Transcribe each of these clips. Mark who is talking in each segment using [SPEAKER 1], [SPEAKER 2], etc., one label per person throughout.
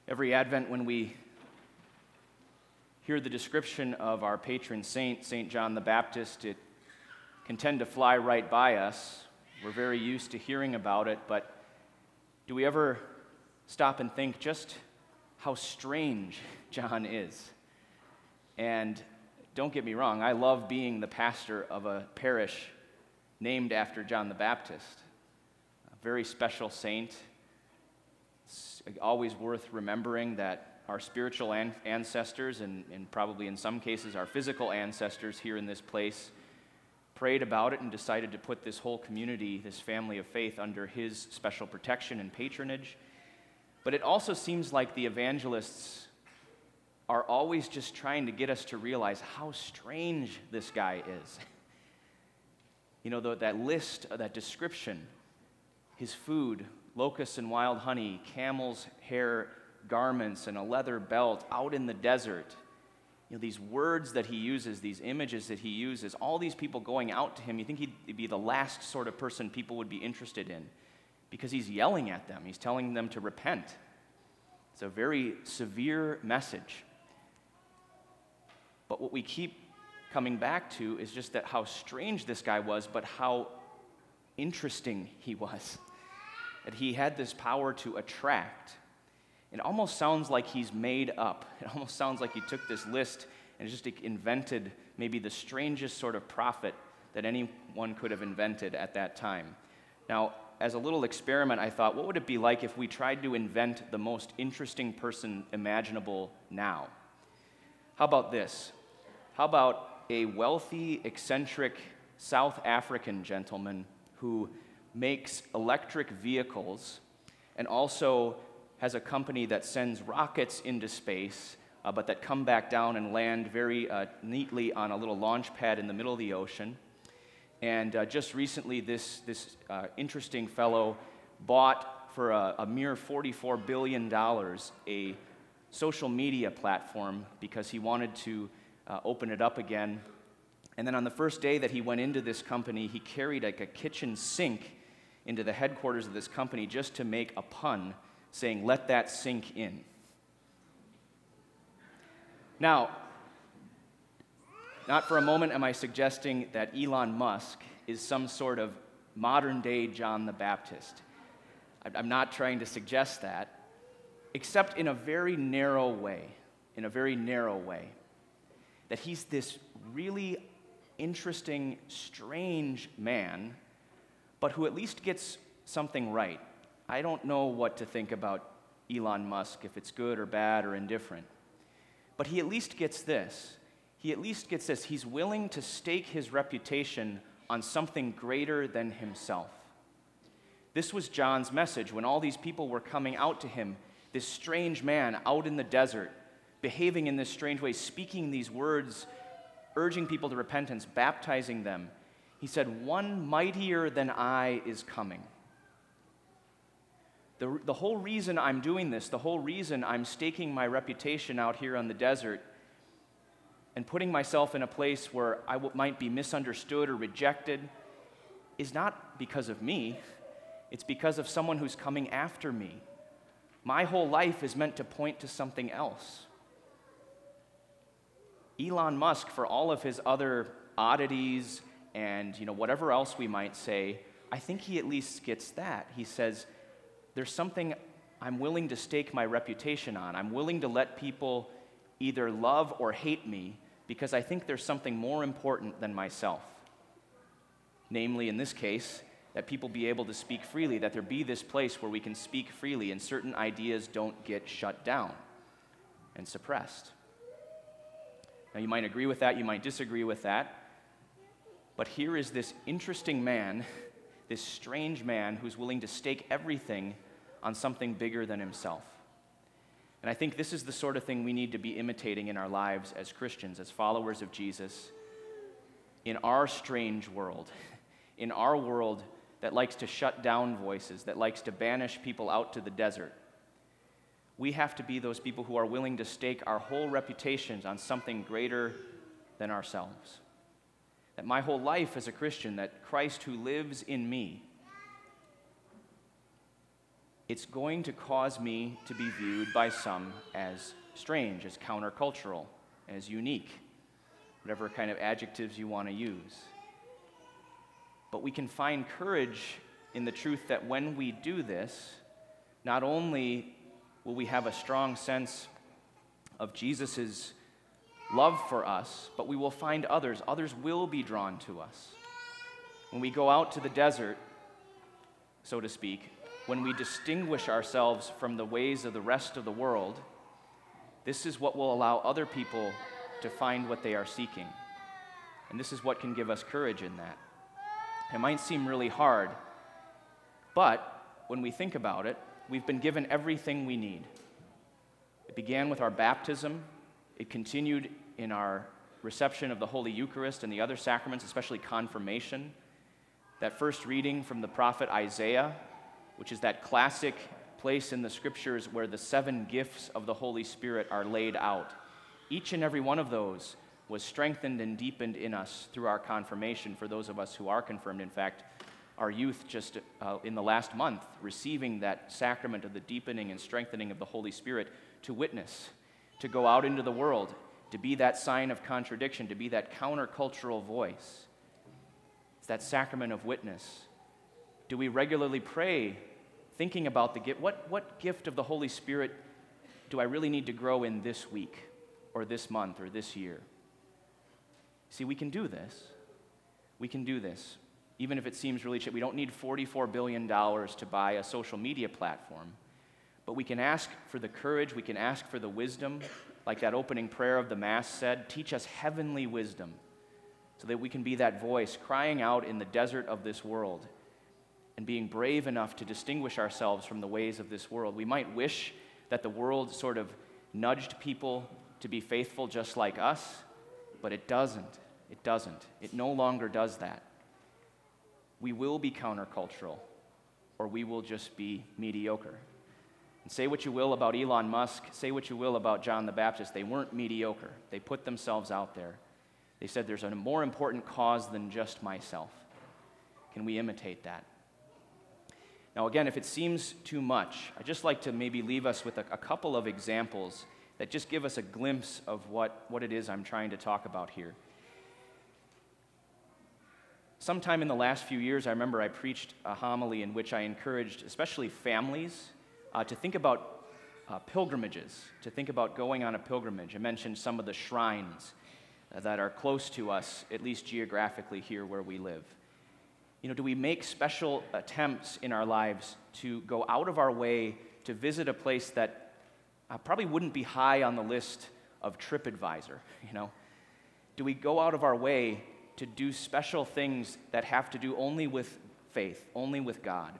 [SPEAKER 1] Every Advent, when we hear the description of our patron saint, St. John the Baptist, it can tend to fly right by us. We're very used to hearing about it, but do we ever stop and think just how strange John is? And don't get me wrong, I love being the pastor of a parish named after John the Baptist, a very special saint. It's always worth remembering that our spiritual ancestors, and probably in some cases our physical ancestors here in this place, prayed about it and decided to put this whole community, this family of faith, under his special protection and patronage. But it also seems like the evangelists are always just trying to get us to realize how strange this guy is. You know, that list, that description, his food, locusts and wild honey, camel's hair garments, and a leather belt out in the desert. You know, these words that he uses, these images that he uses, all these people going out to him, you think he'd be the last sort of person people would be interested in because he's yelling at them. He's telling them to repent. It's a very severe message. But what we keep coming back to is just that how strange this guy was, but how interesting he was. That he had this power to attract. It almost sounds like he's made up. It almost sounds like he took this list and just invented maybe the strangest sort of prophet that anyone could have invented at that time. Now, as a little experiment, I thought, what would it be like if we tried to invent the most interesting person imaginable now? How about this? How about a wealthy, eccentric South African gentleman who makes electric vehicles and also has a company that sends rockets into space, but that come back down and land very neatly on a little launch pad in the middle of the ocean. And just recently, this interesting fellow bought for a mere $44 billion a social media platform because he wanted to open it up again. And then on the first day that he went into this company, he carried like a kitchen sink into the headquarters of this company just to make a pun, saying, "Let that sink in." Now, not for a moment am I suggesting that Elon Musk is some sort of modern-day John the Baptist. I'm not trying to suggest that, except in a very narrow way, that he's this really interesting, strange man, but who at least gets something right. I don't know what to think about Elon Musk, if it's good or bad or indifferent. But he at least gets this. He's willing to stake his reputation on something greater than himself. This was John's message when all these people were coming out to him, this strange man out in the desert, behaving in this strange way, speaking these words, urging people to repentance, baptizing them. He said, "One mightier than I is coming." The whole reason I'm doing this, the whole reason I'm staking my reputation out here on the desert and putting myself in a place where I might be misunderstood or rejected is not because of me. It's because of someone who's coming after me. My whole life is meant to point to something else. Elon Musk, for all of his other oddities and whatever else we might say, I think he at least gets that. He says, there's something I'm willing to stake my reputation on. I'm willing to let people either love or hate me because I think there's something more important than myself. Namely, in this case, that people be able to speak freely, that there be this place where we can speak freely and certain ideas don't get shut down and suppressed. Now, you might agree with that, you might disagree with that, but here is this interesting man, this strange man who's willing to stake everything on something bigger than himself. And I think this is the sort of thing we need to be imitating in our lives as Christians, as followers of Jesus, in our strange world, in our world that likes to shut down voices, that likes to banish people out to the desert. We have to be those people who are willing to stake our whole reputations on something greater than ourselves. That my whole life as a Christian, that Christ who lives in me it's going to cause me to be viewed by some as strange, as countercultural, as unique, whatever kind of adjectives you want to use. But we can find courage in the truth that when we do this, not only will we have a strong sense of Jesus' love for us, but we will find others. Others will be drawn to us. When we go out to the desert, so to speak, when we distinguish ourselves from the ways of the rest of the world, this is what will allow other people to find what they are seeking. And this is what can give us courage in that. It might seem really hard, but when we think about it, we've been given everything we need. It began with our baptism. It continued in our reception of the Holy Eucharist and the other sacraments, especially confirmation. That first reading from the prophet Isaiah, which is that classic place in the Scriptures where the 7 gifts of the Holy Spirit are laid out. Each and every one of those was strengthened and deepened in us through our confirmation, for those of us who are confirmed. In fact, our youth just in the last month receiving that sacrament of the deepening and strengthening of the Holy Spirit to witness, to go out into the world, to be that sign of contradiction, to be that countercultural voice. It's that sacrament of witness. Do we regularly pray thinking about the gift? What gift of the Holy Spirit do I really need to grow in this week or this month or this year? See, we can do this. We can do this. Even if it seems really cheap. We don't need $44 billion to buy a social media platform. But we can ask for the courage, we can ask for the wisdom, like that opening prayer of the Mass said, teach us heavenly wisdom, so that we can be that voice crying out in the desert of this world and being brave enough to distinguish ourselves from the ways of this world. We might wish that the world sort of nudged people to be faithful just like us, but it doesn't. It doesn't. It no longer does that. We will be countercultural, or we will just be mediocre. And say what you will about Elon Musk, say what you will about John the Baptist, they weren't mediocre. They put themselves out there. They said there's a more important cause than just myself. Can we imitate that? Now again, if it seems too much, I'd just like to maybe leave us with a couple of examples that just give us a glimpse of what it is I'm trying to talk about here. Sometime in the last few years, I remember I preached a homily in which I encouraged especially families to think about pilgrimages, to think about going on a pilgrimage. I mentioned some of the shrines that are close to us, at least geographically here where we live. You know, do we make special attempts in our lives to go out of our way to visit a place that probably wouldn't be high on the list of TripAdvisor, you know? Do we go out of our way to do special things that have to do only with faith, only with God?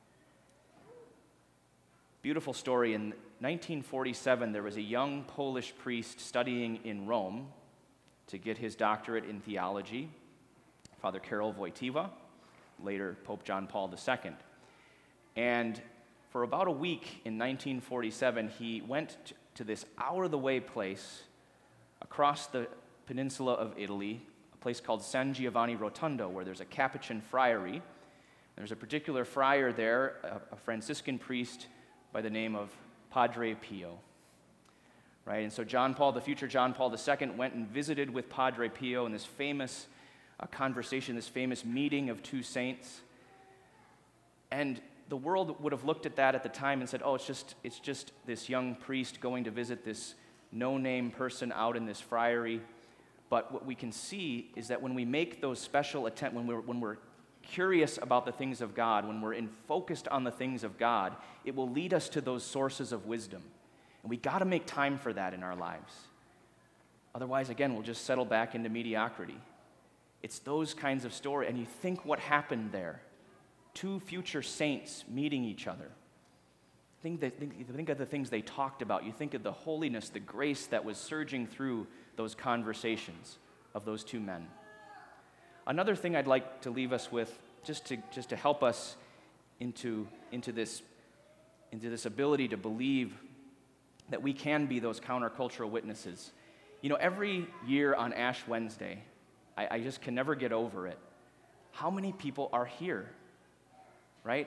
[SPEAKER 1] Beautiful story. In 1947, there was a young Polish priest studying in Rome to get his doctorate in theology, Father Karol Wojtyła, later Pope John Paul II. And for about a week in 1947, he went to this out-of-the-way place across the peninsula of Italy, a place called San Giovanni Rotondo, where there's a Capuchin friary. There's a particular friar there, a Franciscan priest by the name of Padre Pio. Right? And so the future John Paul II, went and visited with Padre Pio in this famous conversation, this famous meeting of two saints. And the world would have looked at that at the time and said, oh, it's just this young priest going to visit this no-name person out in this friary. But what we can see is that when we make those special attempts, when we're curious about the things of God, when we're focused on the things of God, it will lead us to those sources of wisdom. And we got to make time for that in our lives. Otherwise, again, we'll just settle back into mediocrity. It's those kinds of stories. And you think what happened there. Two future saints meeting each other. Think of the things they talked about. You think of the holiness, the grace that was surging through those conversations of those two men. Another thing I'd like to leave us with, just to help us into this ability to believe that we can be those countercultural witnesses. You know, every year on Ash Wednesday, I just can never get over it. How many people are here? Right?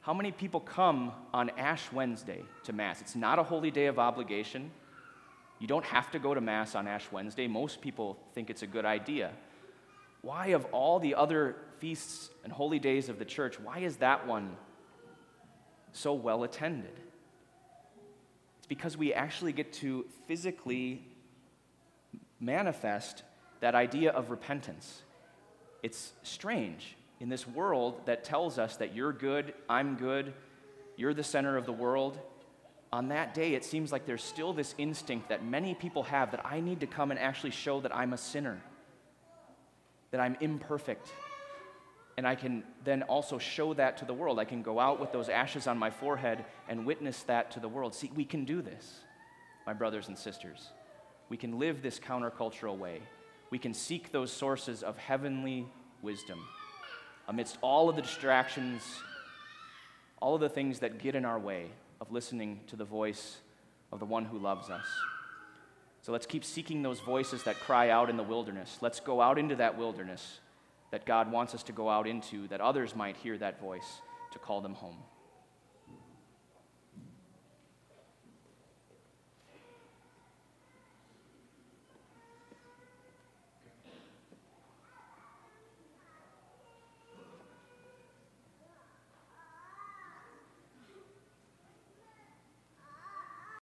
[SPEAKER 1] How many people come on Ash Wednesday to Mass? It's not a holy day of obligation. You don't have to go to Mass on Ash Wednesday. Most people think it's a good idea. Why, of all the other feasts and holy days of the church, why is that one so well attended? It's because we actually get to physically manifest that idea of repentance. It's strange in this world that tells us that you're good, I'm good, you're the center of the world. On that day, it seems like there's still this instinct that many people have that I need to come and actually show that I'm a sinner, that I'm imperfect. And I can then also show that to the world. I can go out with those ashes on my forehead and witness that to the world. See, we can do this, my brothers and sisters. We can live this countercultural way. We can seek those sources of heavenly wisdom amidst all of the distractions, all of the things that get in our way of listening to the voice of the one who loves us. So let's keep seeking those voices that cry out in the wilderness. Let's go out into that wilderness that God wants us to go out into, that others might hear that voice to call them home.